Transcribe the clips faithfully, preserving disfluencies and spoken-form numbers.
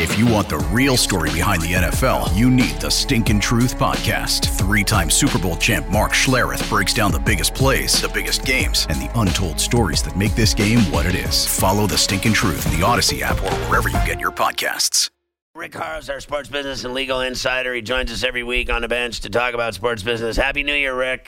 If you want the real story behind the N F L, you need the Stinkin' Truth Podcast. Three-time Super Bowl champ Mark Schlereth breaks down the biggest plays, the biggest games, and the untold stories that make this game what it is. Follow the Stinkin' Truth in the Odyssey app or wherever you get your podcasts. Rick Horrows, our sports business and legal insider. He joins us every week on the bench to talk about sports business. Happy New Year, Rick.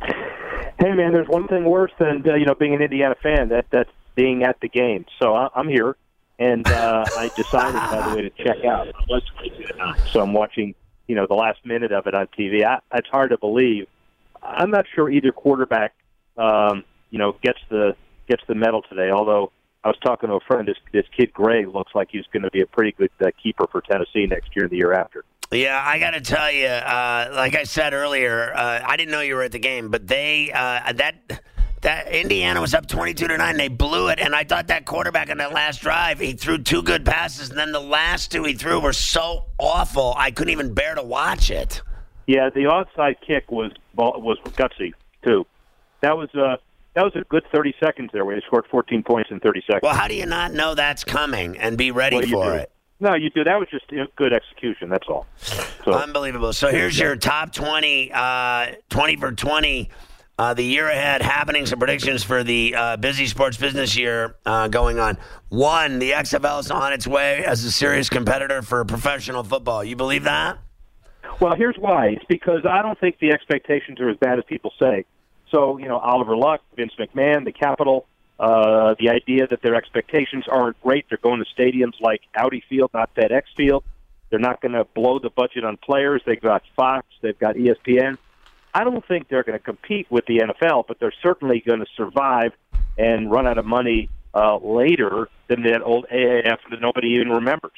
Hey, man, there's one thing worse than uh, you know being an Indiana fan. That that's being at the game. So I, I'm here, and uh, I decided, by the way, to check out. I was crazy tonight, so I'm watching, you know, the last minute of it on T V. I, it's hard to believe. I'm not sure either quarterback, um, you know, gets the gets the medal today. Although I was talking to a friend, this this kid Gray looks like he's going to be a pretty good uh, keeper for Tennessee next year and the year after. Yeah, I got to tell you, uh, like I said earlier, uh, I didn't know you were at the game, but they uh, that. That Indiana was up twenty-two to nine. They blew it, and I thought that quarterback on that last drive, he threw two good passes, and then the last two he threw were so awful, I couldn't even bear to watch it. Yeah, the onside kick was was gutsy too. That was uh, that was a good thirty seconds there where they scored fourteen points in thirty seconds. Well, how do you not know that's coming and be ready well, for do. it? No, you do. That was just good execution. That's all. So. Unbelievable. So here's your top twenty, uh, twenty for twenty. Uh, the year ahead happenings and predictions for the uh, busy sports business year uh, going on. One, the X F L is on its way as a serious competitor for professional football. You believe that? Well, here's why. It's because I don't think the expectations are as bad as people say. So, you know, Oliver Luck, Vince McMahon, the Capitol, uh, the idea that their expectations aren't great. They're going to stadiums like Audi Field, not FedEx Field. They're not going to blow the budget on players. They've got Fox. They've got E S P N. I don't think they're going to compete with the N F L, but they're certainly going to survive and run out of money uh, later than that old A A F that nobody even remembers.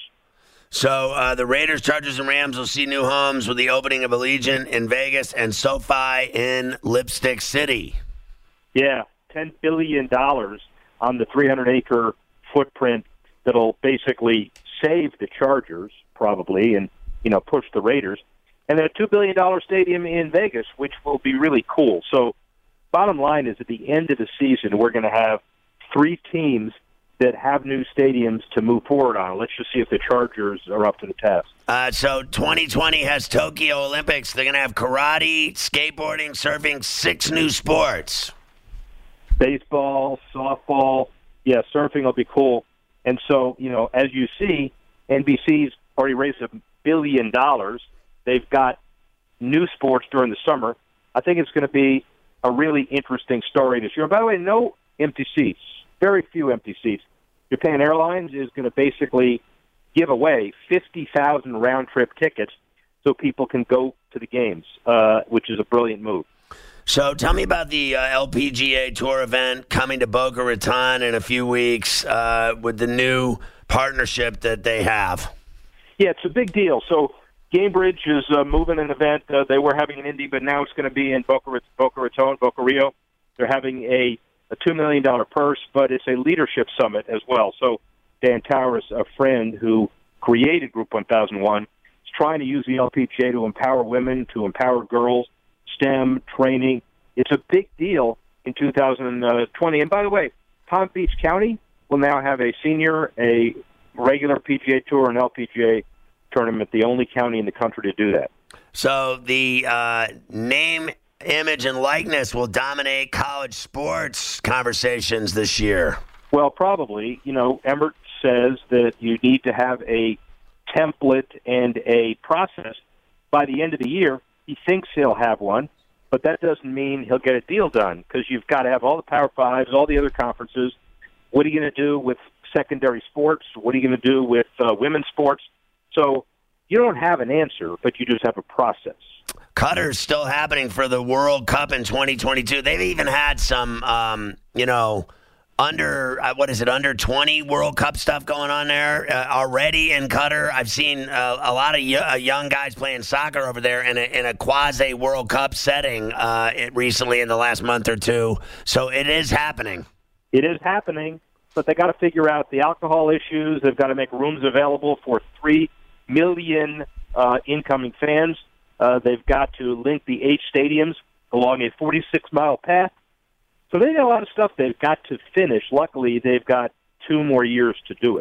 So uh, the Raiders, Chargers, and Rams will see new homes with the opening of Allegiant in Vegas and SoFi in Lipstick City. Yeah, ten billion dollars on the three hundred acre footprint that'll basically save the Chargers, probably, and you know push the Raiders. And then a two billion dollars stadium in Vegas, which will be really cool. So bottom line is at the end of the season, we're going to have three teams that have new stadiums to move forward on. Let's just see if the Chargers are up to the task. Uh, so twenty twenty has Tokyo Olympics. They're going to have karate, skateboarding, surfing, six new sports. Baseball, softball, yeah, surfing will be cool. And so, you know, as you see, N B C's already raised a billion dollars. They've got new sports during the summer. I think it's going to be a really interesting story this year. And by the way, no empty seats, very few empty seats. Japan Airlines is going to basically give away fifty thousand round-trip tickets so people can go to the games, uh, which is a brilliant move. So tell me about the uh, L P G A Tour event coming to Boca Raton in a few weeks uh, with the new partnership that they have. Yeah, it's a big deal. So Gamebridge is uh, moving an event. Uh, they were having an Indy, but now it's going to be in Boca, Boca Raton, Boca Rio. They're having a, a two million dollars purse, but it's a leadership summit as well. So Dan Towers, a friend who created Group one thousand one, is trying to use the L P G A to empower women, to empower girls, STEM, training. It's a big deal in two thousand twenty. And by the way, Palm Beach County will now have a senior, a regular P G A Tour, and L P G A tournament, the only county in the country to do that. So the uh, name, image, and likeness will dominate college sports conversations this year. Well, probably. You know, Emmert says that you need to have a template and a process. By the end of the year, he thinks he'll have one, but that doesn't mean he'll get a deal done because you've got to have all the Power Fives, all the other conferences. What are you going to do with secondary sports? What are you going to do with uh, women's sports? So you don't have an answer, but you just have a process. Qatar's still happening for the World Cup in twenty twenty-two. They've even had some, um, you know, under, uh, what is it, under twenty World Cup stuff going on there uh, already in Qatar. I've seen uh, a lot of y- uh, young guys playing soccer over there in a, in a quasi-World Cup setting uh, it recently in the last month or two. So it is happening. It is happening, but they got to figure out the alcohol issues. They've got to make rooms available for three million uh, incoming fans. Uh, they've got to link the eight stadiums along a forty-six mile path. So they got a lot of stuff they've got to finish. Luckily, they've got two more years to do it.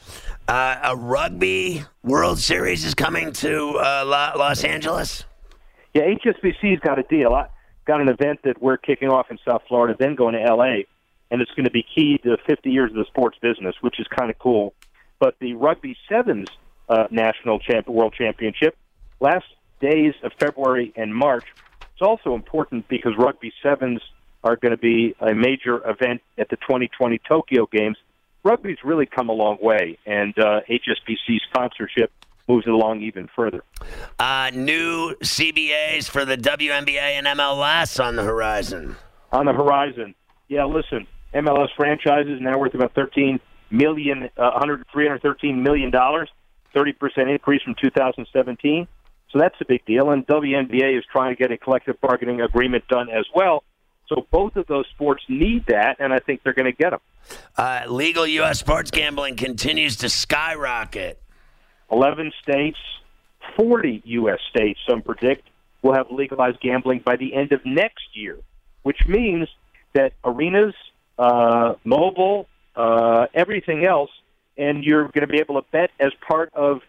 Uh, a rugby World Series is coming to uh, Los Angeles? Yeah, H S B C's got a deal. I got an event that we're kicking off in South Florida, then going to L A, and it's going to be key to fifty years of the sports business, which is kind of cool. But the Rugby Sevens uh, National Champ- World Championship, last days of February and March, it's also important because Rugby Sevens are going to be a major event at the twenty twenty Tokyo Games. Rugby's really come a long way, and uh, H S B C sponsorship moves it along even further. Uh, new C B As for the W N B A and M L S on the horizon. On the horizon. Yeah, listen, M L S franchises now worth about thirteen million dollars, uh, three hundred thirteen million dollars, thirty percent increase from two thousand seventeen. So that's a big deal, and W N B A is trying to get a collective bargaining agreement done as well. So both of those sports need that, and I think they're going to get them. Uh, legal U S sports gambling continues to skyrocket. eleven states, forty U S states, some predict, will have legalized gambling by the end of next year, which means that arenas, uh, mobile, uh, everything else, and you're going to be able to bet as part of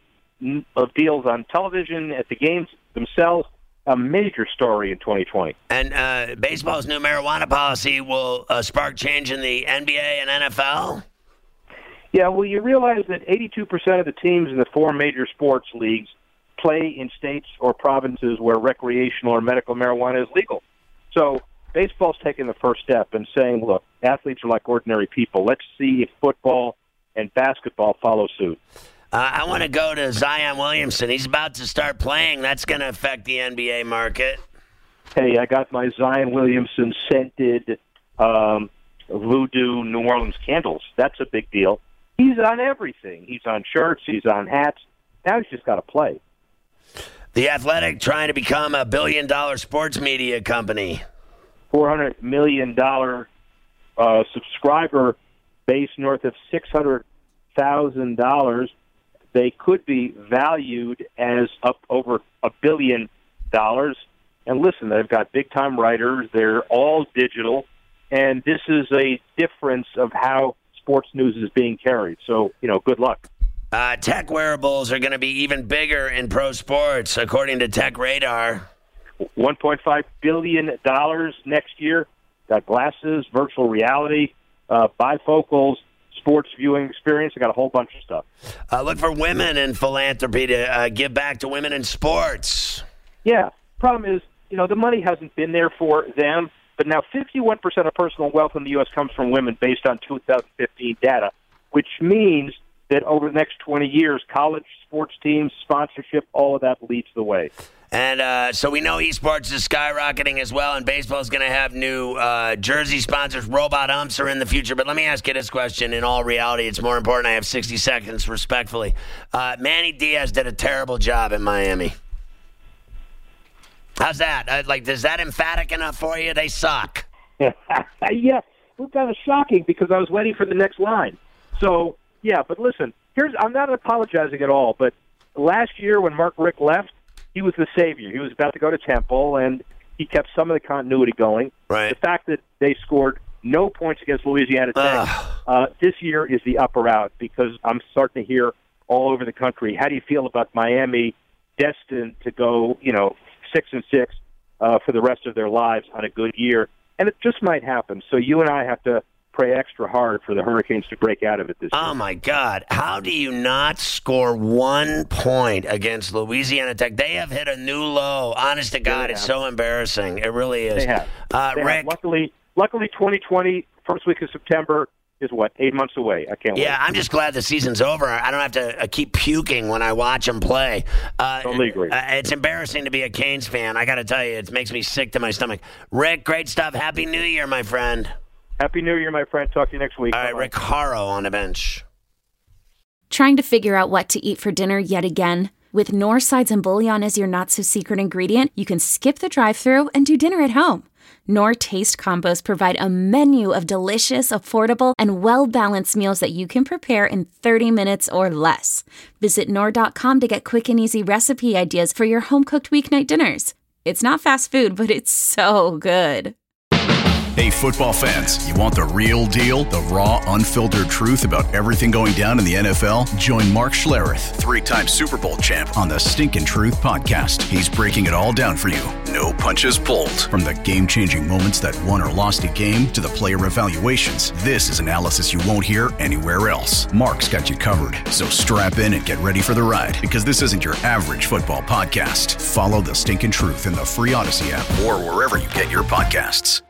of deals on television, at the games themselves. A major story in twenty twenty. And uh, baseball's new marijuana policy will uh, spark change in the N B A and N F L? Yeah, well, you realize that eighty-two percent of the teams in the four major sports leagues play in states or provinces where recreational or medical marijuana is legal. So baseball's taking the first step and saying, look, athletes are like ordinary people. Let's see if football and basketball follow suit. Uh, I want to go to Zion Williamson. He's about to start playing. That's going to affect the N B A market. Hey, I got my Zion Williamson scented um, Voodoo New Orleans candles. That's a big deal. He's on everything. He's on shirts. He's on hats. Now he's just got to play. The Athletic trying to become a billion-dollar sports media company. four hundred million dollars uh, subscriber base, north of six hundred thousand dollars. They could be valued as up over a billion dollars. And listen, they've got big-time writers. They're all digital. And this is a difference of how sports news is being carried. So, you know, good luck. Uh, tech wearables are going to be even bigger in pro sports, according to Tech Radar. one point five billion dollars next year. Got glasses, virtual reality, uh, bifocals, sports viewing experience. I got a whole bunch of stuff. Uh, look for women in philanthropy to uh, give back to women in sports. Yeah. Problem is, you know, the money hasn't been there for them, but now fifty-one percent of personal wealth in the U S comes from women based on two thousand fifteen data, which means that over the next twenty years, college sports teams, sponsorship, all of that leads the way. And uh, so we know esports is skyrocketing as well, and baseball is going to have new uh, jersey sponsors. Robot umps are in the future. But let me ask you this question. In all reality, it's more important. I have sixty seconds, respectfully. Uh, Manny Diaz did a terrible job in Miami. How's that? Uh, like, is that emphatic enough for you? They suck. Yeah, it was kind of shocking because I was waiting for the next line. So, yeah, but listen, here's I'm not apologizing at all, but last year when Mark Richt left, he was the savior. He was about to go to Temple, and he kept some of the continuity going. Right. The fact that they scored no points against Louisiana Tech uh, this year is the up or out, because I'm starting to hear all over the country, how do you feel about Miami destined to go, you know, six and six uh, for the rest of their lives on a good year? And it just might happen. So you and I have to pray extra hard for the Hurricanes to break out of it this year. Oh, my God. How do you not score one point against Louisiana Tech? They have hit a new low. Honest to God, it's so embarrassing. It really is. They have. Uh, they Rick, have. Luckily, luckily, twenty twenty, first week of September, is what, eight months away. I can't wait. Yeah, I'm just glad the season's over. I don't have to uh, keep puking when I watch them play. Uh, totally agree. Uh, it's embarrassing to be a Canes fan. I got to tell you, it makes me sick to my stomach. Rick, great stuff. Happy New Year, my friend. Happy New Year, my friend. Talk to you next week. All right, Bye-bye. Rick Haro on the bench. Trying to figure out what to eat for dinner yet again? With Knorr Sides and Bouillon as your not-so-secret ingredient, you can skip the drive-thru and do dinner at home. Knorr Taste Combos provide a menu of delicious, affordable, and well-balanced meals that you can prepare in thirty minutes or less. Visit Knorr dot com to get quick and easy recipe ideas for your home-cooked weeknight dinners. It's not fast food, but it's so good. Hey, football fans, you want the real deal? The raw, unfiltered truth about everything going down in the N F L? Join Mark Schlereth, three-time Super Bowl champ, on the Stinkin' Truth podcast. He's breaking it all down for you. No punches pulled. From the game-changing moments that won or lost a game to the player evaluations, this is analysis you won't hear anywhere else. Mark's got you covered, so strap in and get ready for the ride, because this isn't your average football podcast. Follow the Stinkin' Truth in the free Odyssey app or wherever you get your podcasts.